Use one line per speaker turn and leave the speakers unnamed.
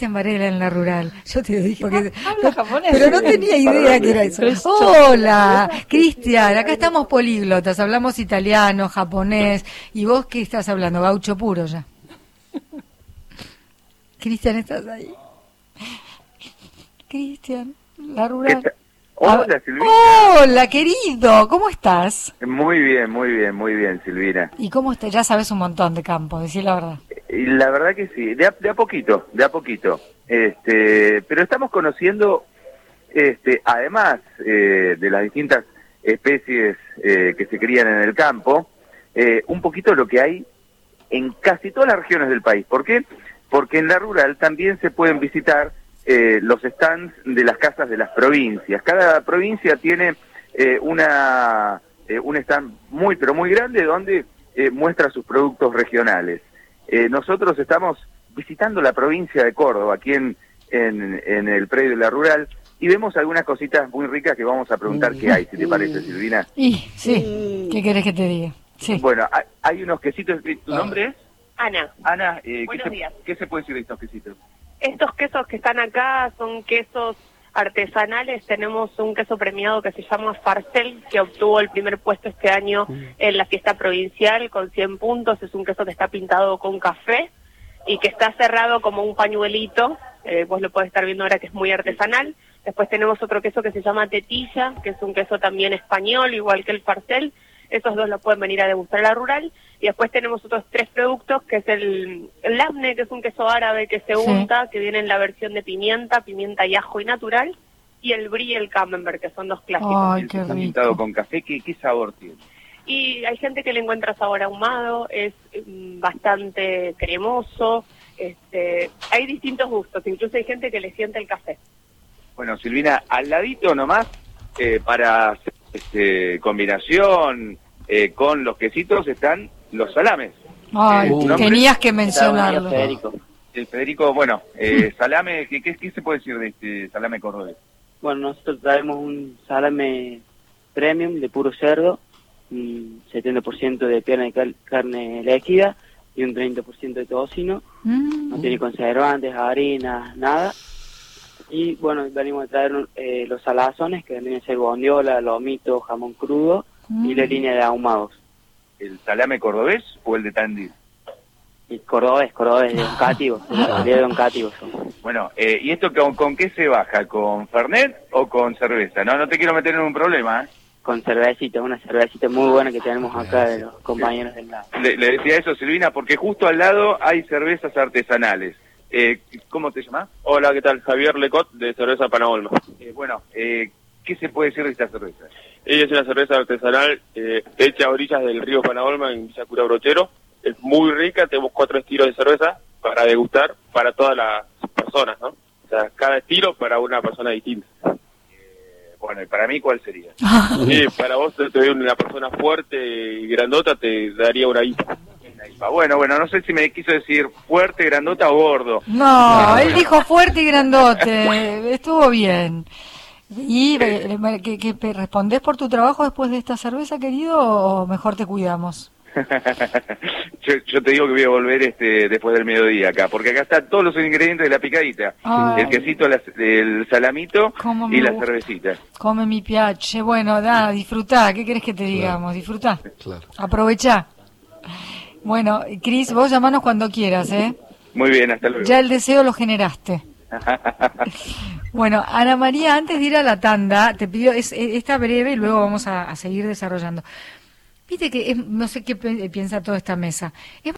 Cristian Varela en La Rural. Yo te dije, porque,
Habla japonés.
pero no tenía idea que era eso. Hola, Cristian, acá estamos políglotas, hablamos italiano, japonés, y vos qué estás hablando, gaucho puro ya. Cristian, ¿estás ahí? Cristian, La Rural.
Hola, Silvina.
Hola, querido, ¿cómo estás?
Muy bien, Silvina.
¿Y cómo estás? Ya sabes un montón de campo, decir la verdad.
Y la verdad que sí, de a poquito. Pero estamos conociendo, además de las distintas especies que se crían en el campo, un poquito lo que hay en casi todas las regiones del país. ¿Por qué? Porque en La Rural también se pueden visitar los stands de las casas de las provincias. Cada provincia tiene un stand muy grande donde muestra sus productos regionales. Nosotros estamos visitando la provincia de Córdoba, aquí en el predio de La Rural, y vemos algunas cositas muy ricas que vamos a preguntar qué hay, si te parece, Silvina.
Y sí, ¿qué querés que te diga? Sí.
Bueno, hay unos quesitos. ¿Tu nombre es?
Ana.
Ana,
Buenos días.
¿qué se puede decir de estos quesitos?
Estos quesos que están acá son quesos artesanales. Tenemos un queso premiado que se llama Farcel, que obtuvo el primer puesto este año en la fiesta provincial con 100 puntos. Es un queso que está pintado con café y que está cerrado como un pañuelito. Vos lo podés estar viendo ahora, que es muy artesanal. Después tenemos otro queso que se llama Tetilla, que es un queso también español, igual que el Farcel. Esos dos los pueden venir a degustar a La Rural. Y después tenemos otros 3 productos, que es el labne, que es un queso árabe que se unta, que viene en la versión de pimienta y ajo y natural, y el brie y el camembert, que son 2 clásicos.
Ay, qué rico.
Pintado con café, ¿qué sabor tiene?
Y hay gente que le encuentra sabor ahumado, es bastante cremoso, hay distintos gustos, incluso hay gente que le siente el café.
Bueno, Silvina, al ladito nomás, para hacer combinación con los quesitos, están los salames.
Ay, tenías que mencionarlo.
El Federico, bueno, salame, ¿qué se puede decir de este salame cordobés?
Bueno, nosotros traemos un salame premium de puro cerdo, un 70% de pierna de carne elegida y un 30% de tocino. No tiene conservantes, harinas, nada. Y bueno, venimos a traer los salazones, que vienen a ser bondiola, lomito, jamón crudo y la línea de ahumados.
¿El salame cordobés o el de Tandil?
Y cordobés, de Don Cátivo, de Don Cátivo.
Bueno, ¿y esto con qué se baja? ¿Con Fernet o con cerveza? No te quiero meter en un problema, ¿eh?
Con cervecita, una cervecita muy buena que tenemos acá de los compañeros del lado.
Le decía eso, Silvina, porque justo al lado hay cervezas artesanales. ¿Cómo te llamas?
Hola, ¿qué tal? Javier Lecot, de Cerveza Panaolma.
¿Qué se puede decir de esta cerveza?
Ella es una cerveza artesanal hecha a orillas del río Panaolma, en Villa Cura Brochero. Es muy rica, tenemos 4 estilos de cerveza para degustar para todas las personas, ¿no? O sea, cada estilo para una persona distinta.
Bueno, ¿y para mí cuál sería?
Sí, para vos te veo una persona fuerte y grandota, te daría una IPA.
Bueno, no sé si me quiso decir fuerte, grandota o gordo.
No, él dijo fuerte y grandote, estuvo bien. ¿Y que respondés por tu trabajo después de esta cerveza, querido, o mejor te cuidamos?
yo te digo que voy a volver después del mediodía acá, porque acá están todos los ingredientes de la picadita. Ay. El quesito, el salamito y la cervecita.
Come mi piace. Bueno, disfrutá. ¿Qué querés que te digamos? Disfrutá.
Claro.
Aprovechá. Bueno, Cris, vos llamanos cuando quieras, ¿eh?
Muy bien, hasta luego.
Ya el deseo lo generaste. Bueno, Ana María, antes de ir a la tanda, te pido esta breve y luego vamos a seguir desarrollando. Viste que no sé qué piensa toda esta mesa. Es